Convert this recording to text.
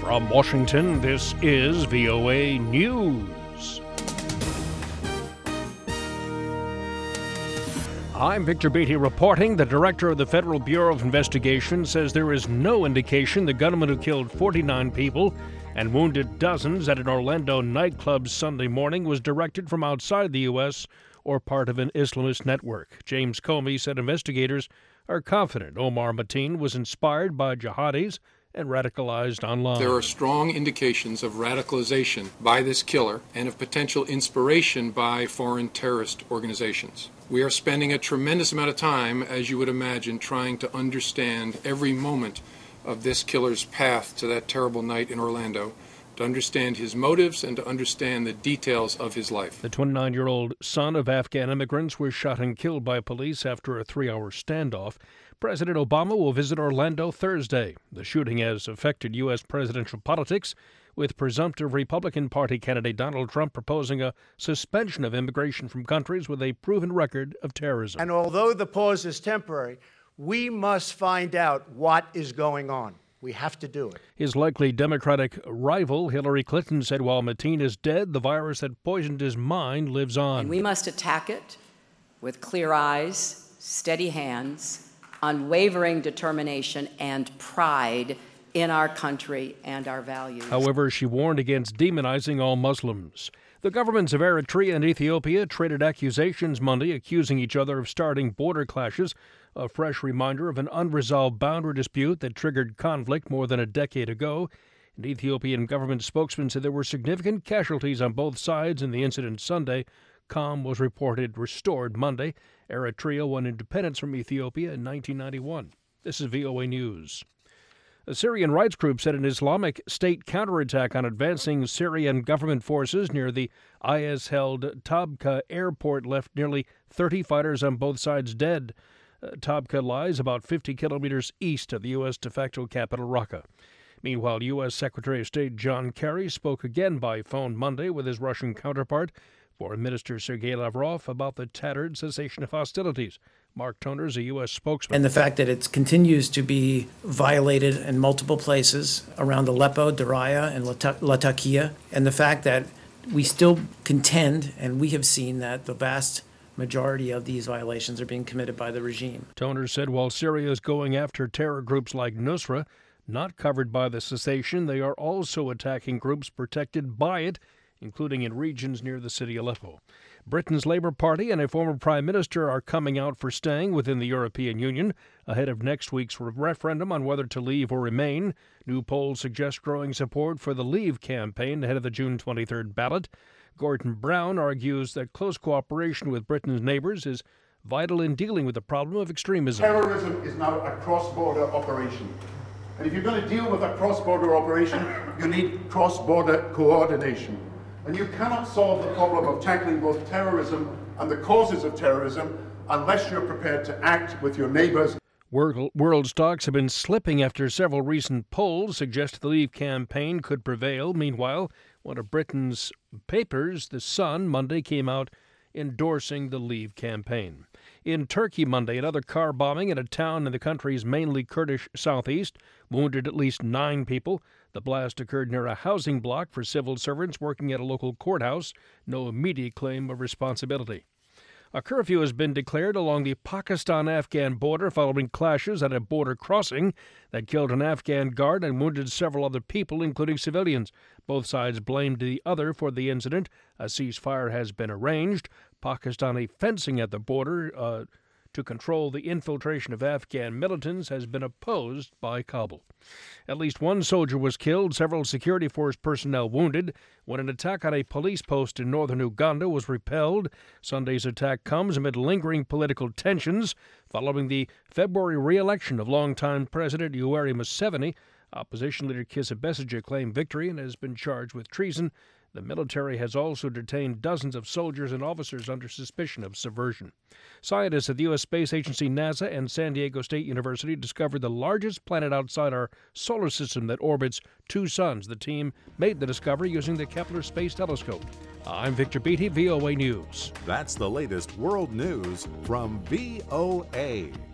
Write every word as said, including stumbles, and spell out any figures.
From Washington, this is V O A News. I'm Victor Beatty reporting. The director of the Federal Bureau of Investigation says there is no indication the gunman who killed forty-nine people and wounded dozens at an Orlando nightclub Sunday morning was directed from outside the U S or part of an Islamist network. James Comey said investigators are confident Omar Mateen was inspired by jihadis and radicalized online. There are strong indications of radicalization by this killer and of potential inspiration by foreign terrorist organizations. We are spending a tremendous amount of time, as you would imagine, trying to understand every moment of this killer's path to that terrible night in Orlando, to understand his motives and to understand the details of his life. The twenty-nine-year-old son of Afghan immigrants was shot and killed by police after a three-hour standoff. President Obama will visit Orlando Thursday. The shooting has affected U S presidential politics, with presumptive Republican Party candidate Donald Trump proposing a suspension of immigration from countries with a proven record of terrorism. And although the pause is temporary, we must find out what is going on. We have to do it. His likely Democratic rival, Hillary Clinton, said while Mateen is dead, the virus that poisoned his mind lives on. And we must attack it with clear eyes, steady hands, unwavering determination, and pride in our country and our values. However, she warned against demonizing all Muslims. The governments of Eritrea and Ethiopia traded accusations Monday, accusing each other of starting border clashes, a fresh reminder of an unresolved boundary dispute that triggered conflict more than a decade ago. An Ethiopian government spokesman said there were significant casualties on both sides in the incident Sunday. Calm was reported restored Monday. Eritrea won independence from Ethiopia in nineteen ninety-one. This is V O A News. A Syrian rights group said an Islamic State counterattack on advancing Syrian government forces near the I S-held Tabqa airport left nearly thirty fighters on both sides dead. Uh, Tabqa lies about fifty kilometers east of the U S de facto capital, Raqqa. Meanwhile, U S Secretary of State John Kerry spoke again by phone Monday with his Russian counterpart, Foreign Minister Sergei Lavrov, about the tattered cessation of hostilities. Mark Toner is a U S spokesman. And the fact that it continues to be violated in multiple places around Aleppo, Daraya, and Latakia, and the fact that we still contend, and we have seen that the vast majority of these violations are being committed by the regime. Toner said while Syria is going after terror groups like Nusra, not covered by the cessation, they are also attacking groups protected by it, including in regions near the city Aleppo. Britain's Labour Party and a former Prime Minister are coming out for staying within the European Union ahead of next week's referendum on whether to leave or remain. New polls suggest growing support for the Leave campaign ahead of the June twenty-third ballot. Gordon Brown argues that close cooperation with Britain's neighbours is vital in dealing with the problem of extremism. Terrorism is now a cross-border operation. And if you're going to deal with a cross-border operation, you need cross-border coordination. And you cannot solve the problem of tackling both terrorism and the causes of terrorism unless you're prepared to act with your neighbours. World, world stocks have been slipping after several recent polls suggest the Leave campaign could prevail. Meanwhile, one of Britain's papers, The Sun, Monday came out endorsing the Leave campaign. In Turkey Monday, another car bombing in a town in the country's mainly Kurdish southeast wounded at least nine people. The blast occurred near a housing block for civil servants working at a local courthouse. No immediate claim of responsibility. A curfew has been declared along the Pakistan-Afghan border following clashes at a border crossing that killed an Afghan guard and wounded several other people, including civilians. Both sides blamed the other for the incident. A ceasefire has been arranged. Pakistani fencing at the border uh, to control the infiltration of Afghan militants has been opposed by Kabul. At least one soldier was killed, several security force personnel wounded, when an attack on a police post in northern Uganda was repelled. Sunday's attack comes amid lingering political tensions following the February re-election of longtime President Yoweri Museveni. Opposition leader Kizza Besigye claimed victory and has been charged with treason. The military has also detained dozens of soldiers and officers under suspicion of subversion. Scientists at the U S Space Agency, NASA, and San Diego State University discovered the largest planet outside our solar system that orbits two suns. The team made the discovery using the Kepler Space Telescope. I'm Victor Beatty, V O A News. That's the latest world news from V O A.